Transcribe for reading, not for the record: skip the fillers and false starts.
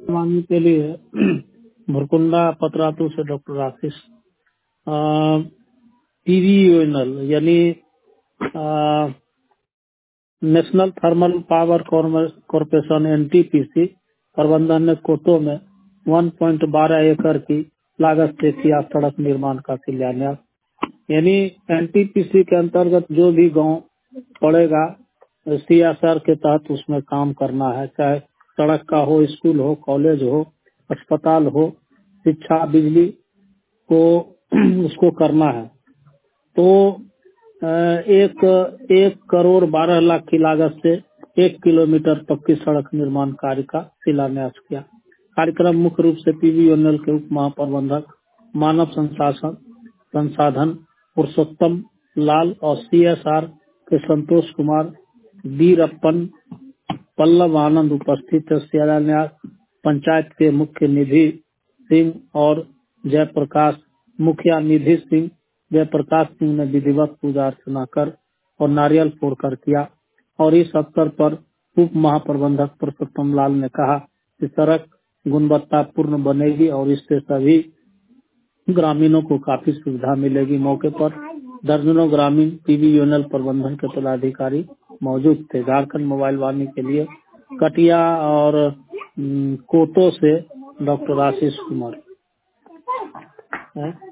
वाणी के लिए भुरकुंडा पतरातू से डॉक्टर आशीष। पीवीयूएनएल यानी national thermal power corporation NTPC प्रबंधन ने कोटो में 1.12 एकड़ की लागत से किया सड़क निर्माण का शिलान्यास। यानी एनटीपीसी के अंतर्गत जो भी गांव पड़ेगा सीएसआर के तहत उसमें काम करना है, चाहे सड़क का हो, स्कूल हो, कॉलेज हो, अस्पताल हो, शिक्षा, बिजली को उसको करना है। तो 1,12,00,000 की लागत से 1 किलोमीटर पक्की सड़क निर्माण कार्य का शिलान्यास किया। कार्यक्रम मुख्य रूप से पीवीयूएनएल के उप महाप्रबंधक मानव संसाधन पुरुषोत्तम लाल और सीएसआर के संतोष कुमार, वीरप्पन, पल्लव आनंद उपस्थित थे। शिलान्यास पंचायत के मुख्य निधि सिंह और जयप्रकाश मुखिया निधि सिंह जयप्रकाश सिंह ने विधिवत पूजा अर्चना कर और नारियल फोड़कर किया। और इस अवसर पर उप महाप्रबंधक पुरुषोत्तम लाल ने कहा कि सड़क गुणवत्तापूर्ण बनेगी और इससे सभी ग्रामीणों को काफी सुविधा मिलेगी। मौके पर दर्जनों ग्रामीण पीवीयूएनएल प्रबंधन के पदाधिकारी मौजूद थे। झारखंड मोबाइल वाणी के लिए कटिया और कोटो से डॉक्टर आशीष कुमार।